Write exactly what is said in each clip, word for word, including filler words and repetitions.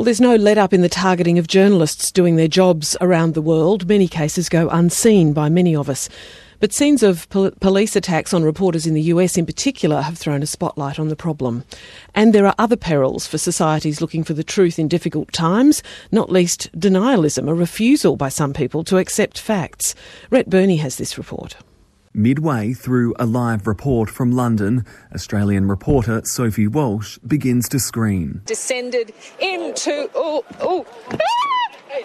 Well, there's no let-up in the targeting of journalists doing their jobs around the world. Many cases go unseen by many of us. But scenes of pol- police attacks on reporters in the U S in particular have thrown a spotlight on the problem. And there are other perils for societies looking for the truth in difficult times, not least denialism, a refusal by some people to accept facts. Rhett Burney has this report. Midway through a live report from London, Australian reporter Sophie Walsh begins to scream. Descended into... Oh, oh. Ah!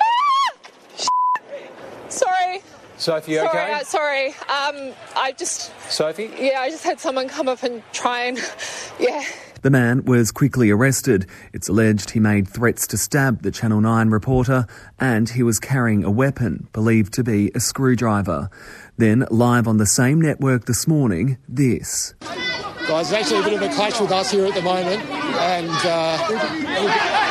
Ah! Sorry. Sophie, you sorry, okay? Uh, sorry. Um, I just... Sophie? Yeah, I just had someone come up and try and... Yeah. The man was quickly arrested. It's alleged he made threats to stab the Channel nine reporter and he was carrying a weapon, believed to be a screwdriver. Then, live on the same network this morning, this. Guys, there's actually a bit of a clash with us here at the moment, and... Uh...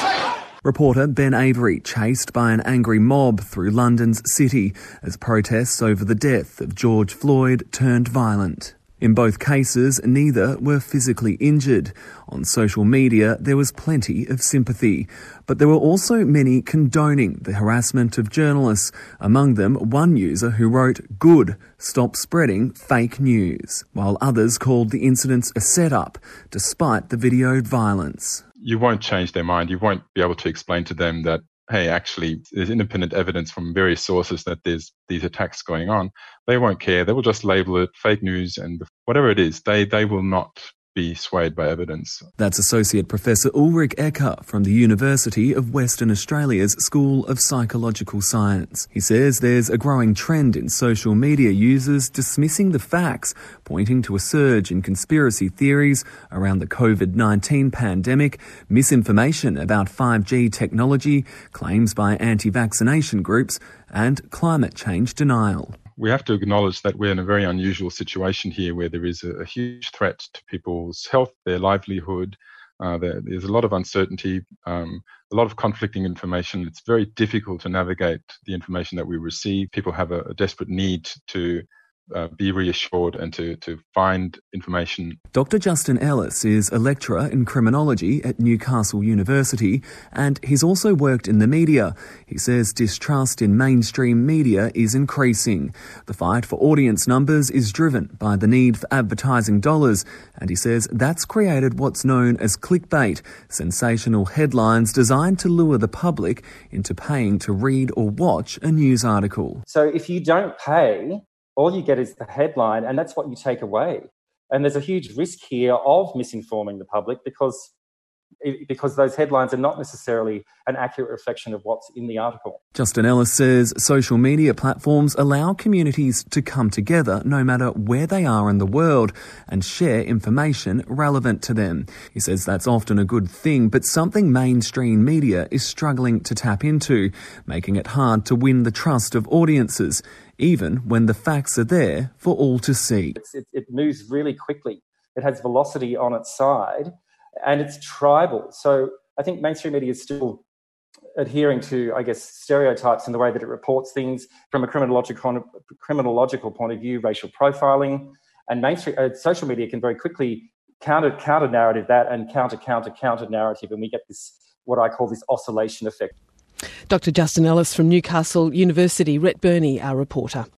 Reporter Ben Avery chased by an angry mob through London's city as protests over the death of George Floyd turned violent. In both cases, neither were physically injured. On social media, there was plenty of sympathy. But there were also many condoning the harassment of journalists. Among them, one user who wrote, "Good, stop spreading fake news," while others called the incidents a setup, despite the videoed violence. You won't change their mind. You won't be able to explain to them that, hey, actually, there's independent evidence from various sources that there's these attacks going on. They won't care. They will just label it fake news and whatever it is. They they will not be swayed by evidence. That's Associate Professor Ulrich Ecker from the University of Western Australia's School of Psychological Science. He says there's a growing trend in social media users dismissing the facts, pointing to a surge in conspiracy theories around the covid nineteen pandemic, misinformation about five G technology, claims by anti-vaccination groups, and climate change denial. We have to acknowledge that we're in a very unusual situation here where there is a, a huge threat to people's health, their livelihood. Uh, there, there's a lot of uncertainty, um, a lot of conflicting information. It's very difficult to navigate the information that we receive. People have a, a desperate need to Uh, be reassured and to, to find information. Doctor Justin Ellis is a lecturer in criminology at Newcastle University, and he's also worked in the media. He says distrust in mainstream media is increasing. The fight for audience numbers is driven by the need for advertising dollars, and he says that's created what's known as clickbait, sensational headlines designed to lure the public into paying to read or watch a news article. So if you don't pay, all you get is the headline, and that's what you take away. And there's a huge risk here of misinforming the public because, because those headlines are not necessarily an accurate reflection of what's in the article. Justin Ellis says social media platforms allow communities to come together no matter where they are in the world and share information relevant to them. He says that's often a good thing, but something mainstream media is struggling to tap into, making it hard to win the trust of audiences, even when the facts are there for all to see. It's, it, it moves really quickly. It has velocity on its side, and it's tribal. So I think mainstream media is still adhering to, I guess, stereotypes in the way that it reports things from a criminological, criminological point of view, racial profiling, and mainstream uh, social media can very quickly counter counter narrative that and counter counter counter narrative, and we get this what I call this oscillation effect. Doctor Justin Ellis from Newcastle University, Rhett Burney, our reporter.